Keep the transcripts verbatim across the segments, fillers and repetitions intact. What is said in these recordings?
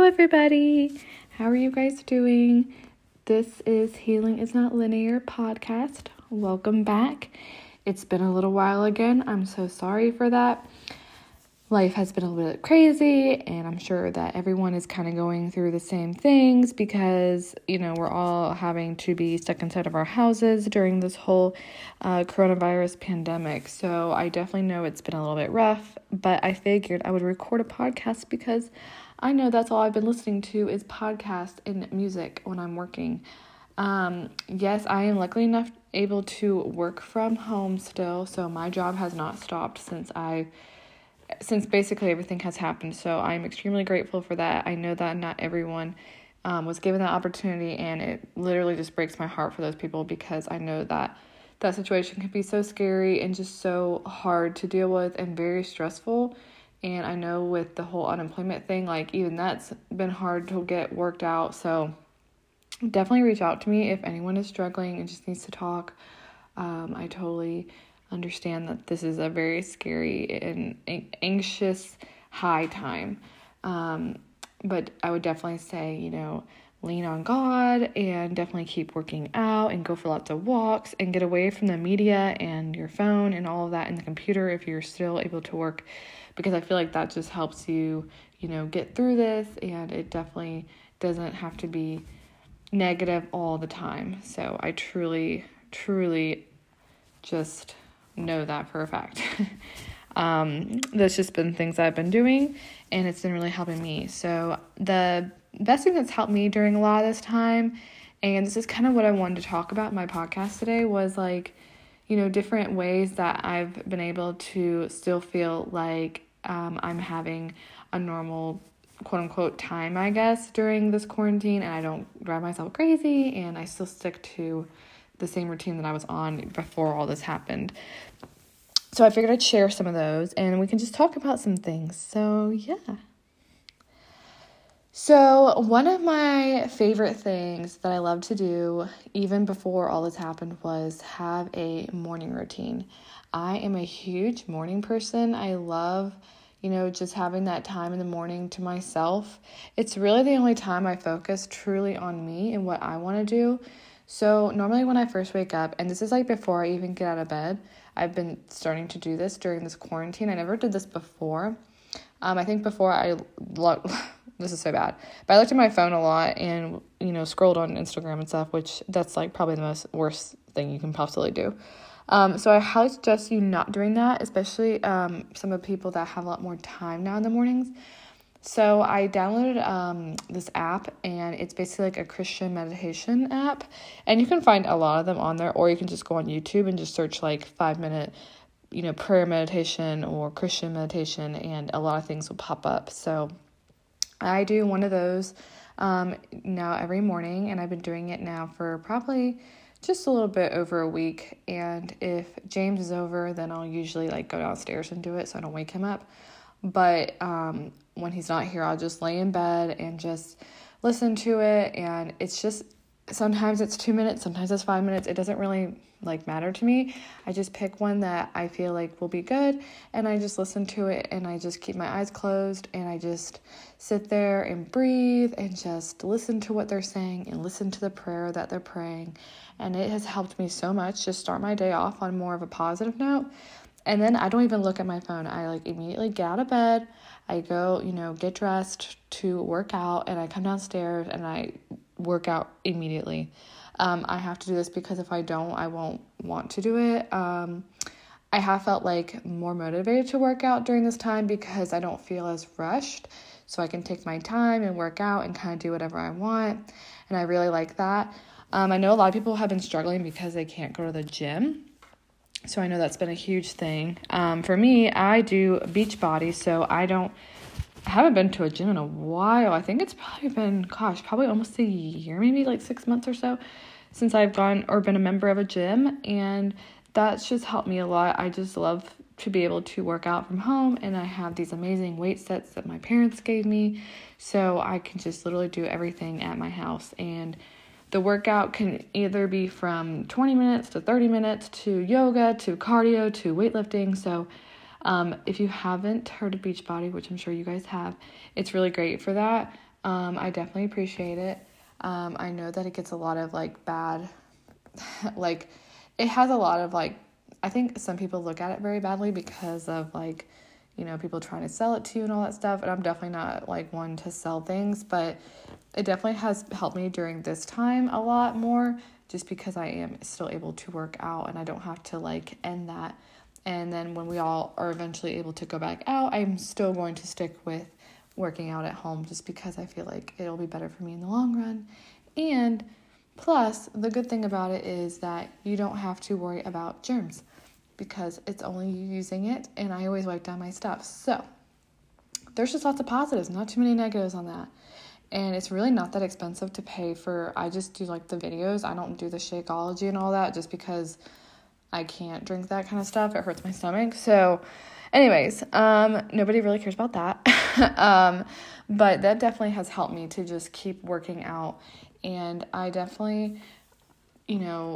Hello, everybody. How are you guys doing? This is Healing is Not Linear podcast. Welcome back. It's been a little while again. I'm so sorry for that. Life has been a little bit crazy, and I'm sure that everyone is kind of going through the same things because, you know, we're all having to be stuck inside of our houses during this whole uh, coronavirus pandemic. So I definitely know it's been a little bit rough, but I figured I would record a podcast because I know that's all I've been listening to is podcasts and music when I'm working. Um, yes, I am luckily enough able to work from home still, so my job has not stopped since I since basically everything has happened. So I'm extremely grateful for that. I know that not everyone um, was given that opportunity, and it literally just breaks my heart for those people because I know that that situation can be so scary and just so hard to deal with and very stressful. And I know with the whole unemployment thing, like even that's been hard to get worked out. So definitely reach out to me if anyone is struggling and just needs to talk. Um, I totally understand that this is a very scary and anxious high time. Um, but I would definitely say, you know, lean on God and definitely keep working out and go for lots of walks and get away from the media and your phone and all of that and the computer if you're still able to work, because I feel like that just helps you, you know, get through this, and it definitely doesn't have to be negative all the time. So I truly, truly just know that for a fact. um, that's just been things I've been doing, and it's been really helping me. So the best thing that's helped me during a lot of this time, and this is kind of what I wanted to talk about in my podcast today, was like, you know, different ways that I've been able to still feel like um, I'm having a normal quote unquote time, I guess, during this quarantine, and I don't drive myself crazy, and I still stick to the same routine that I was on before all this happened. So I figured I'd share some of those and we can just talk about some things. So yeah. So one of my favorite things that I love to do even before all this happened was have a morning routine. I am a huge morning person. I love, you know, just having that time in the morning to myself. It's really the only time I focus truly on me and what I want to do. So normally when I first wake up, and this is like before I even get out of bed, I've been starting to do this during this quarantine. I never did this before. Um, I think before I, lo- this is so bad, but I looked at my phone a lot and, you know, scrolled on Instagram and stuff, which that's like probably the most worst thing you can possibly do. Um, so I highly suggest you not doing that, especially um, some of the people that have a lot more time now in the mornings. So I downloaded um, this app, and it's basically like a Christian meditation app, and you can find a lot of them on there, or you can just go on YouTube and just search like five minute, you know, prayer meditation or Christian meditation, and a lot of things will pop up. So I do one of those um, now every morning, and I've been doing it now for probably just a little bit over a week. And if James is over, then I'll usually like go downstairs and do it so I don't wake him up. But um, when he's not here, I'll just lay in bed and just listen to it. And it's just, sometimes it's two minutes, sometimes it's five minutes. It doesn't really like matter to me. I just pick one that I feel like will be good, and I just listen to it, and I just keep my eyes closed, and I just sit there and breathe and just listen to what they're saying and listen to the prayer that they're praying. And it has helped me so much to start my day off on more of a positive note. And then I don't even look at my phone. I like immediately get out of bed. I go, you know, get dressed to work out, and I come downstairs and I work out immediately. Um, I have to do this because if I don't, I won't want to do it. Um, I have felt like more motivated to work out during this time because I don't feel as rushed. So I can take my time and work out and kind of do whatever I want. And I really like that. Um, I know a lot of people have been struggling because they can't go to the gym. So I know that's been a huge thing. Um, for me, I do Beachbody, so I don't, I haven't been to a gym in a while. I think it's probably been, gosh, probably almost a year, maybe like six months or so since I've gone or been a member of a gym. And that's just helped me a lot. I just love to be able to work out from home, and I have these amazing weight sets that my parents gave me. So I can just literally do everything at my house. And the workout can either be from twenty minutes to thirty minutes to yoga to cardio to weightlifting. So um, if you haven't heard of Beachbody, which I'm sure you guys have, it's really great for that. Um, I definitely appreciate it. Um, I know that it gets a lot of like bad, like it has a lot of like, I think some people look at it very badly because of like, you know, people trying to sell it to you and all that stuff. And I'm definitely not like one to sell things, but it definitely has helped me during this time a lot more, just because I am still able to work out and I don't have to like end that. And then when we all are eventually able to go back out, I'm still going to stick with working out at home, just because I feel like it'll be better for me in the long run. And plus, the good thing about it is that you don't have to worry about germs, because it's only you using it, and I always wipe down my stuff. So there's just lots of positives, not too many negatives on that. And it's really not that expensive to pay for. I just do like the videos. I don't do the Shakeology and all that, just because I can't drink that kind of stuff. It hurts my stomach. So anyways, um, nobody really cares about that. um, but that definitely has helped me to just keep working out. And I definitely, you know,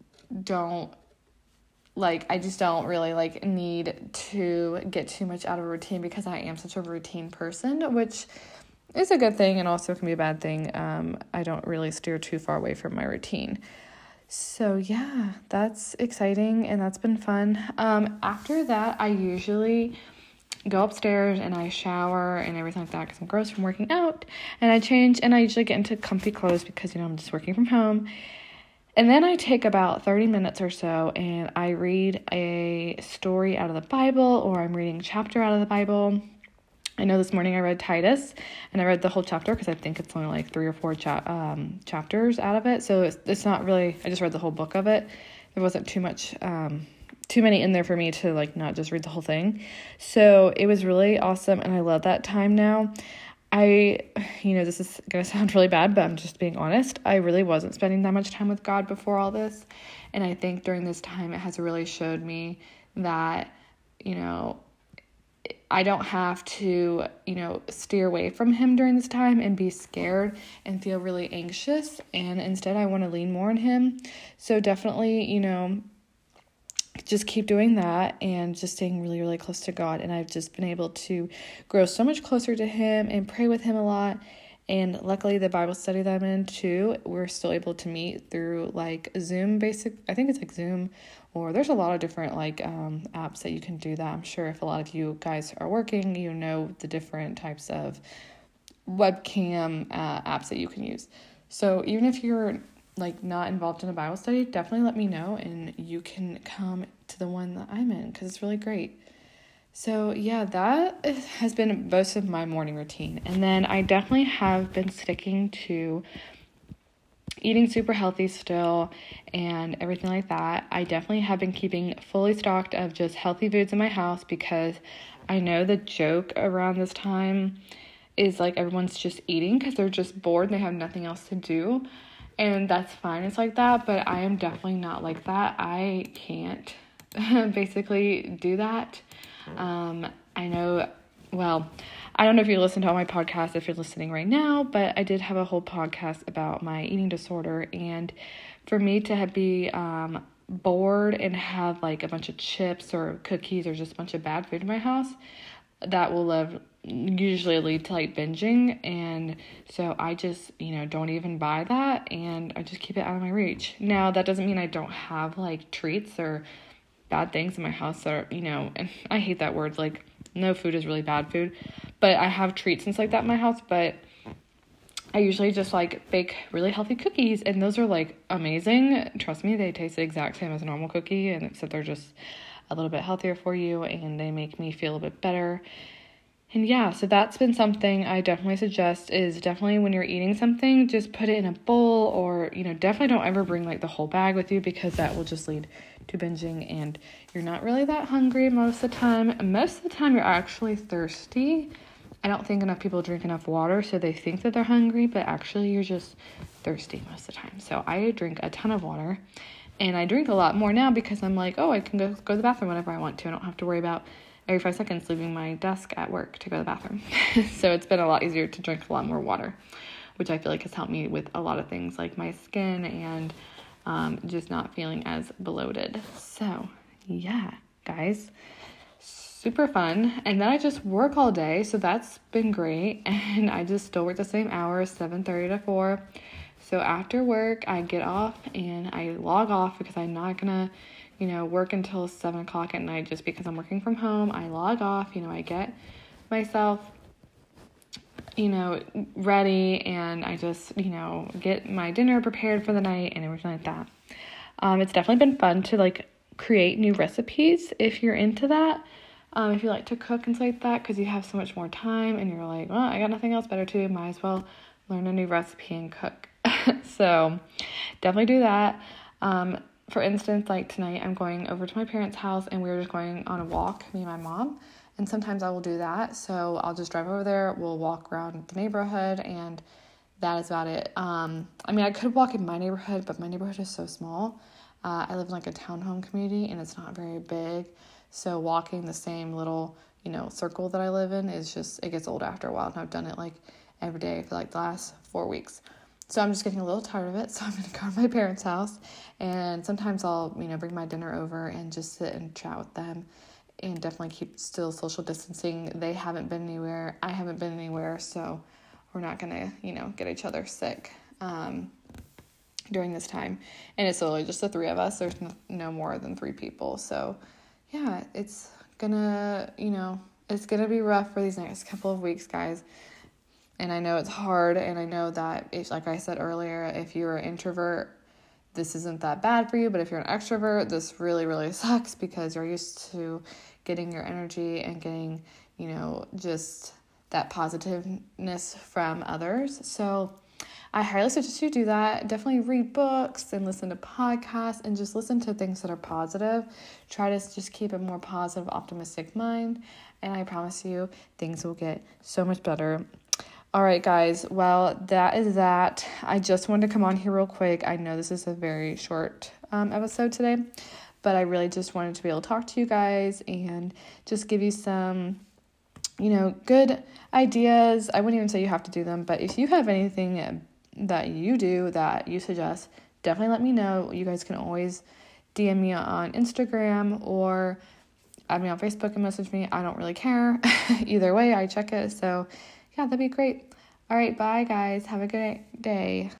don't like, I just don't really like need to get too much out of a routine, because I am such a routine person, which is a good thing and also can be a bad thing. Um, I don't really steer too far away from my routine. So yeah, that's exciting and that's been fun. Um, after that, I usually go upstairs and I shower and everything like that, because I'm gross from working out, and I change and I usually get into comfy clothes because, you know, I'm just working from home. And then I take about thirty minutes or so and I read a story out of the Bible, or I'm reading a chapter out of the Bible. I know this morning I read Titus, and I read the whole chapter because I think it's only like three or four cha- um, chapters out of it. So it's, it's not really, I just read the whole book of it. There wasn't too much, um, too many in there for me to like not just read the whole thing. So it was really awesome, and I love that time now. I, you know, this is going to sound really bad, but I'm just being honest. I really wasn't spending that much time with God before all this. And I think during this time, it has really showed me that, you know, I don't have to, you know, steer away from him during this time and be scared and feel really anxious. And instead, I want to lean more on him. So definitely, you know, just keep doing that and just staying really, really close to God. And I've just been able to grow so much closer to him and pray with him a lot. And luckily, the Bible study that I'm in too, we're still able to meet through like Zoom basic. I think it's like Zoom, or there's a lot of different like um, apps that you can do that. I'm sure if a lot of you guys are working, you know the different types of webcam uh, apps that you can use. So even if you're like not involved in a Bible study, definitely let me know and you can come to the one that I'm in, because it's really great. So yeah, that has been most of my morning routine. And then I definitely have been sticking to eating super healthy still and everything like that. I definitely have been keeping fully stocked of just healthy foods in my house, because I know the joke around this time is like everyone's just eating because they're just bored and they have nothing else to do. And that's fine. It's like that. But I am definitely not like that. I can't basically do that. Um, I know, well, I don't know if you listen to all my podcasts, if you're listening right now, but I did have a whole podcast about my eating disorder. And for me to have, be um, bored and have like a bunch of chips or cookies or just a bunch of bad food in my house, that will live, usually lead to like binging. And so I just, you know, don't even buy that, and I just keep it out of my reach. Now, that doesn't mean I don't have like treats or bad things in my house that are, you know, and I hate that word, like no food is really bad food, but I have treats and stuff like that in my house. But I usually just like bake really healthy cookies, and those are like amazing. Trust me, they taste the exact same as a normal cookie, and except they're just a little bit healthier for you, and they make me feel a bit better. And yeah, so that's been something I definitely suggest, is definitely when you're eating something, just put it in a bowl, or, you know, definitely don't ever bring like the whole bag with you, because that will just lead to binging and you're not really that hungry most of the time. Most of the time you're actually thirsty. I don't think enough people drink enough water, so they think that they're hungry, but actually you're just thirsty most of the time. So I drink a ton of water, and I drink a lot more now because I'm like, oh, I can go, go to the bathroom whenever I want to. I don't have to worry about every five seconds leaving my desk at work to go to the bathroom. So it's been a lot easier to drink a lot more water, which I feel like has helped me with a lot of things like my skin and um, just not feeling as bloated. So yeah, guys. super fun. And then I just work all day, so that's been great. And I just still work the same hours, seven thirty to four. So after work, I get off and I log off because I'm not gonna, you know, work until seven o'clock at night just because I'm working from home. I log off, you know, I get myself, you know, ready, and I just, you know, get my dinner prepared for the night and everything like that. Um, it's definitely been fun to, like, create new recipes if you're into that. Um, if you like to cook and stuff like that, because you have so much more time and you're like, well, I got nothing else better to do, might as well learn a new recipe and cook. So definitely do that. Um, for instance, like tonight I'm going over to my parents' house and we're just going on a walk, me and my mom. And sometimes I will do that. So I'll just drive over there. We'll walk around the neighborhood and that is about it. Um, I mean, I could walk in my neighborhood, but my neighborhood is so small. Uh, I live in like a townhome community and it's not very big. So walking the same little, you know, circle that I live in is just, it gets old after a while. And I've done it like every day for like the last four weeks. So I'm just getting a little tired of it. So I'm going to go to my parents' house and sometimes I'll, you know, bring my dinner over and just sit and chat with them and definitely keep still social distancing. They haven't been anywhere. I haven't been anywhere. So we're not going to, you know, get each other sick um, during this time. And it's literally just the three of us. There's no, no more than three people. So yeah, it's going to, you know, it's going to be rough for these next couple of weeks, guys. And I know it's hard, and I know that, if, like I said earlier, if you're an introvert, this isn't that bad for you, but if you're an extrovert, this really, really sucks because you're used to getting your energy and getting, you know, just that positiveness from others. So I highly suggest you do that. Definitely read books and listen to podcasts and just listen to things that are positive. Try to just keep a more positive, optimistic mind, and I promise you things will get so much better. All right, guys. Well, that is that. I just wanted to come on here real quick. I know this is a very short um, episode today, but I really just wanted to be able to talk to you guys and just give you some, you know, good ideas. I wouldn't even say you have to do them, but if you have anything that you do that you suggest, definitely let me know. You guys can always D M me on Instagram or add me on Facebook and message me. I don't really care. Either way, I check it. So yeah, that'd be great. All right, bye guys. Have a good day.